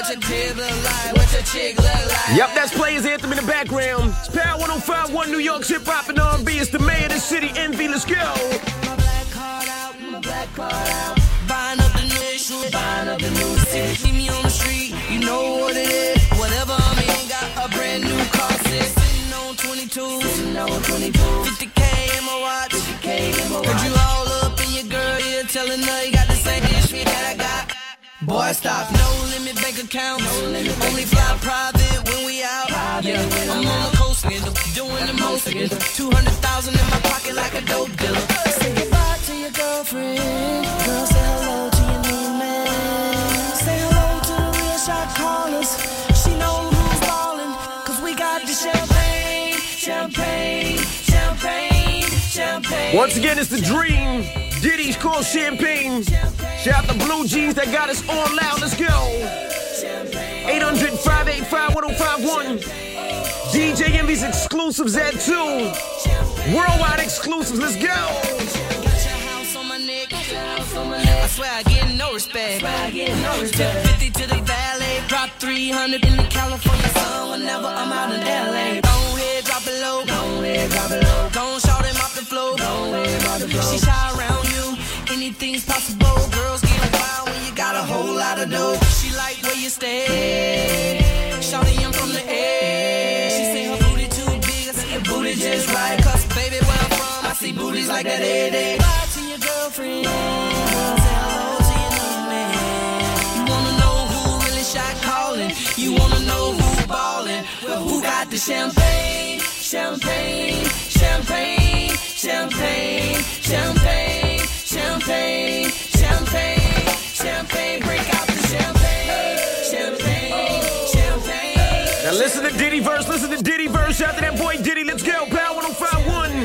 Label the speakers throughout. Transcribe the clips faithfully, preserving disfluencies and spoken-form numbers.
Speaker 1: your crib look like? What your chick look like?
Speaker 2: Yep, that's Players Anthem in the background. It's Power one oh five point one, New York's hip hop and R and B. It's the mayor of the city, Envy. Let's go.
Speaker 1: My black card out, my black card out. Buying up the new issue, buying up the new city. See me on the street, you know what it is. Whatever I'm in, got a brand new car set. Sitting on twenty-two, sitting on twenty-two. fifty K in my watch, fifty K in my watch. Heard you all up in your girl ear, telling her you got the same shit that I got. Boy, stop. No limit bank account. No limit. Only fly private when we out. Private yeah, when I'm on the coast, doing the most. Two hundred thousand in my pocket like a dope dealer. Say goodbye to your girlfriend. Girl, say hello to your new man. Say hello to the real shot callers. She knows who's ballin', cause we got the champagne, champagne, champagne, champagne.
Speaker 2: Once again, it's the dream. Diddy's called Champagne. Shout out the Blue Jeans that got us on loud. Let's go. eight hundred, five eight five, one oh five one. D J Envy's exclusives at two. Worldwide exclusives. Let's go.
Speaker 1: I swear I get no respect. Tip fifty to the valet. Drop three hundred in the California sun whenever I'm out in L A. Go ahead, drop it low. Go ahead, drop it low. Don't shout him off the floor. Go ahead, drop it low. She shy around you. Anything's possible. Girls get wild when you got a whole lot of dough. She like where you stay. Shawty, I'm from the air. She say her booty too big. I say your booty just right. Cause baby, where I'm from, I see booties like that every day. Bye to your girlfriend. Say hello to your new man. You wanna know who really shot calling? You wanna know who ballin'? Well, who got the champagne? Champagne, champagne, champagne, champagne, champagne, champagne, champagne. Break out the champagne, champagne, champagne.
Speaker 2: Now listen to Diddy verse, listen to Diddy verse. After that boy Diddy, let's go. Power one oh five point one.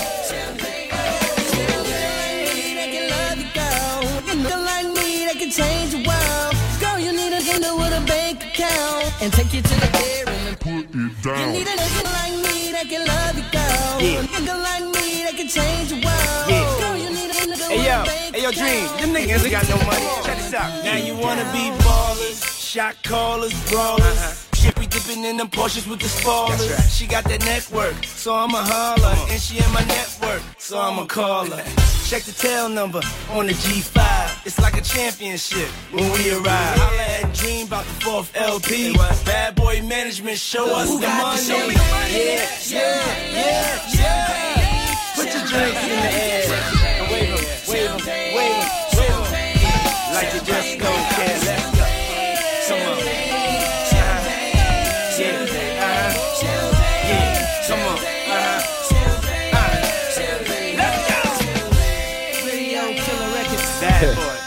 Speaker 1: Change the world. Girl, you need a nigga with a bank account and take you to the bedroom and put it down. You need a nigga like me that can love you, girl. Yeah. A nigga like me that can change the world. Yeah. Girl, you need a nigga
Speaker 3: hey,
Speaker 1: with
Speaker 3: yo,
Speaker 1: a bank
Speaker 3: hey, yo, Dream, them niggas ain't got no money. Check this out. Now you wanna be ballers, shot callers, brawlers. Uh-huh. Shippy dipping in them Porsches with the spoilers. Right. She got that network, so I'ma holler. And she in my network, so I'ma call her. Check the tail number on the G five. It's like a championship when we arrive. Holla at Dream about the fourth L P. Bad Boy Management, show us
Speaker 1: Who
Speaker 3: the
Speaker 1: got
Speaker 3: money.
Speaker 1: The show me the money.
Speaker 3: Yeah, yeah, yeah, yeah. Put your drinks in the air. And wave them, wave them, wave them, wave them. Like you just don't care. Let's go. Come on.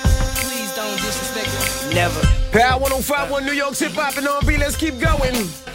Speaker 1: Please don't disrespect her.
Speaker 3: Never.
Speaker 2: Power one oh five point one, New York's hip hop and R and B. Let's keep going.